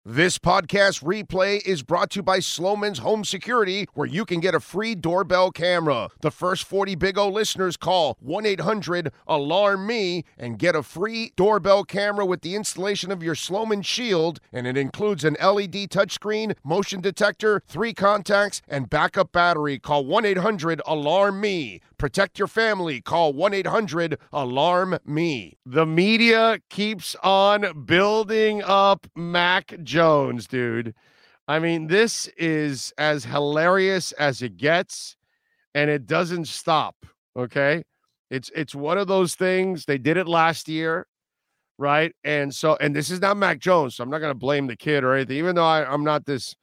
This podcast replay is brought to you by Sloman's Home Security, where you can get a free doorbell camera. The first 40 Big O listeners call 1-800-ALARM-ME and get a free doorbell camera with the installation of your Sloman Shield, and it includes an LED touchscreen, motion detector, 3 contacts, and backup battery. Call 1-800-ALARM-ME. Protect your family. Call 1-800-ALARM-ME. The media keeps on building up Mac Jones, dude. I mean, this is as hilarious as it gets, and it doesn't stop, okay? It's one of those things. They did it last year, right? And this is not Mac Jones, so I'm not going to blame the kid or anything, even though I'm not this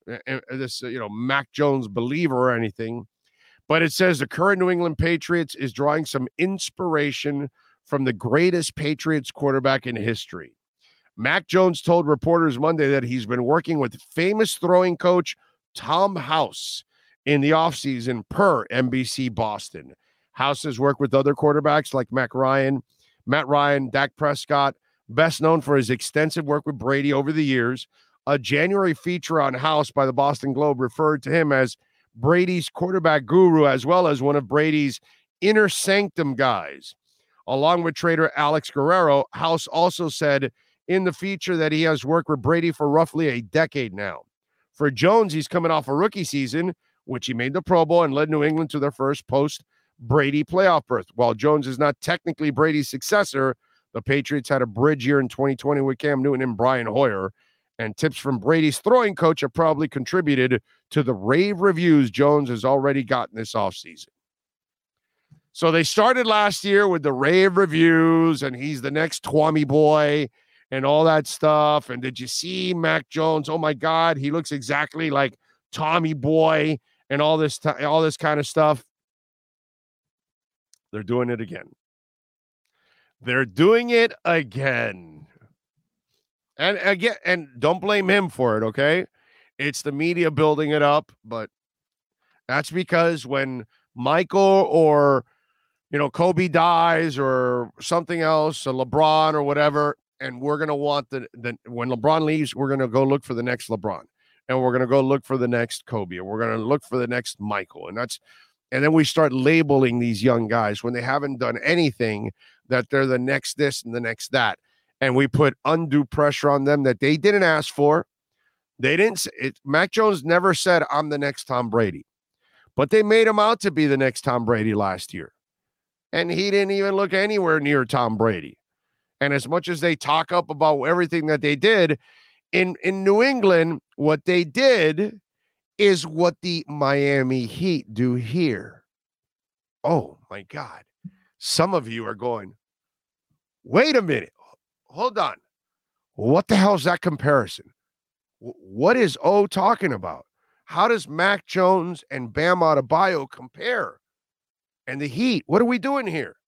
Mac Jones believer or anything. But it says the current New England Patriots is drawing some inspiration from the greatest Patriots quarterback in history. Mac Jones told reporters Monday that he's been working with famous throwing coach Tom House in the offseason per NBC Boston. House has worked with other quarterbacks like Matt Ryan, Dak Prescott, best known for his extensive work with Brady over the years. A January feature on House by the Boston Globe referred to him as Brady's quarterback guru, as well as one of Brady's inner sanctum guys. Along with trader Alex Guerrero, House also said in the feature that he has worked with Brady for roughly a decade now. For Jones, he's coming off a rookie season, which he made the Pro Bowl and led New England to their first post-Brady playoff berth. While Jones is not technically Brady's successor, the Patriots had a bridge year in 2020 with Cam Newton and Brian Hoyer, and tips from Brady's throwing coach have probably contributed to the rave reviews Jones has already gotten this offseason. So they started last year with the rave reviews, and he's the next Twommy boy and all that stuff. And did you see Mac Jones? Oh my God, he looks exactly like Tommy Boy and all this kind of stuff. They're doing it again. They're doing it again. And again, and don't blame him for it, okay? It's the media building it up, but that's because when Michael or Kobe dies or something else, or LeBron or whatever, and we're going to want when LeBron leaves, we're going to go look for the next LeBron, and we're going to go look for the next Kobe, and we're going to look for the next Michael, and then we start labeling these young guys when they haven't done anything, that they're the next this and the next that, and we put undue pressure on them that they didn't ask for. They didn't. Mac Jones never said, "I'm the next Tom Brady," but they made him out to be the next Tom Brady last year. And he didn't even look anywhere near Tom Brady. And as much as they talk up about everything that they did in New England, what they did is what the Miami Heat do here. Oh, my God. Some of you are going, wait a minute. Hold on. What the hell is that comparison? What is O talking about? How does Mac Jones and Bam Adebayo compare? And the Heat, what are we doing here?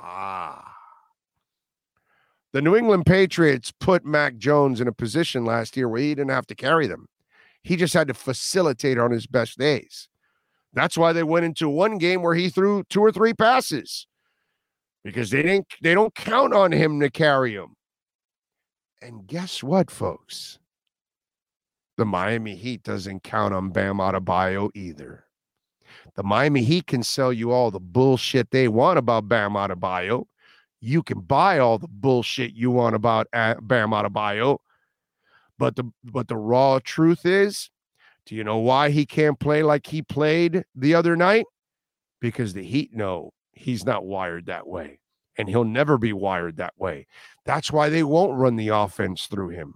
The New England Patriots put Mac Jones in a position last year where he didn't have to carry them. He just had to facilitate on his best days. That's why they went into one game where he threw 2 or 3 passes, because they don't count on him to carry them. And guess what, folks? The Miami Heat doesn't count on Bam Adebayo either. The Miami Heat can sell you all the bullshit they want about Bam Adebayo. You can buy all the bullshit you want about Bam Adebayo. But the raw truth is, do you know why he can't play like he played the other night? Because the Heat know he's not wired that way, and he'll never be wired that way. That's why they won't run the offense through him.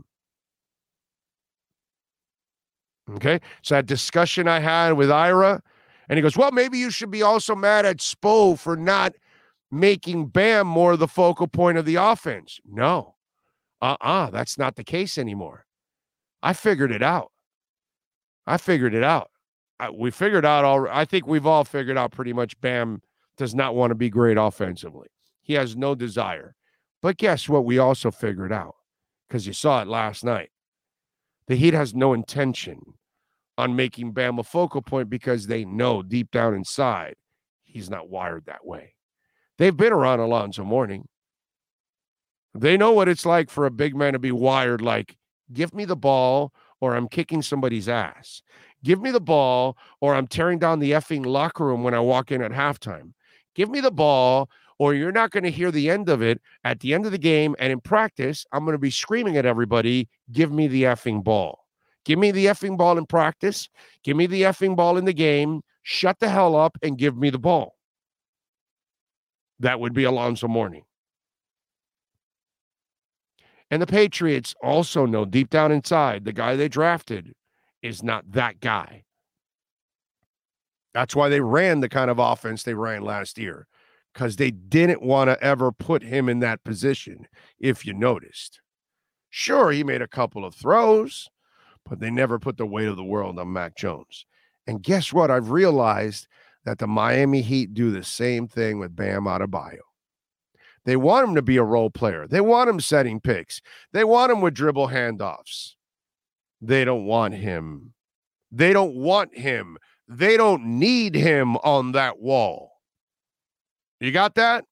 Okay? So that discussion I had with Ira, and he goes, well, maybe you should be also mad at Spo for not making Bam more the focal point of the offense. No. That's not the case anymore. I figured it out. We figured out I think we've all figured out pretty much Bam does not want to be great offensively. He has no desire. But guess what we also figured out? Because you saw it last night. The Heat has no intention on making Bam a focal point, because they know deep down inside he's not wired that way. They've been around Alonzo Mourning. They know what it's like for a big man to be wired like Give me the ball or I'm kicking somebody's ass. Give me the ball or I'm tearing down the effing locker room when I walk in at halftime. Give me the ball or you're not going to hear the end of it at the end of the game. And in practice, I'm going to be screaming at everybody, give me the effing ball. Give me the effing ball in practice. Give me the effing ball in the game. Shut the hell up and give me the ball. That would be Alonzo Mourning. And the Patriots also know deep down inside the guy they drafted is not that guy. That's why they ran the kind of offense they ran last year, because they didn't want to ever put him in that position, if you noticed. Sure, he made a couple of throws, but they never put the weight of the world on Mac Jones. And guess what? I've realized that the Miami Heat do the same thing with Bam Adebayo. They want him to be a role player. They want him setting picks. They want him with dribble handoffs. They don't want him. They don't want him. They don't need him on that wall. You got that?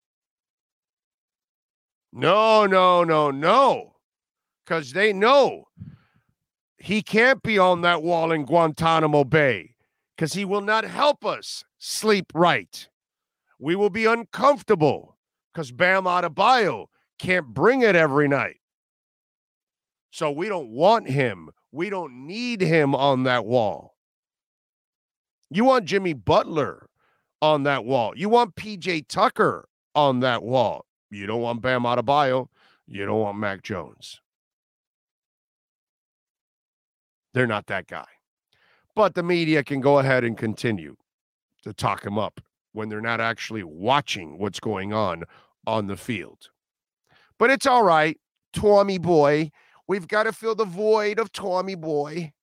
No. Because they know he can't be on that wall in Guantanamo Bay because he will not help us sleep right. We will be uncomfortable because Bam Adebayo can't bring it every night. So we don't want him. We don't need him on that wall. You want Jimmy Butler on that wall. You want PJ Tucker on that wall. You don't want Bam Adebayo. You don't want Mac Jones. They're not that guy. But the media can go ahead and continue to talk him up when they're not actually watching what's going on the field. But it's all right, Tommy boy. We've got to fill the void of Tommy boy.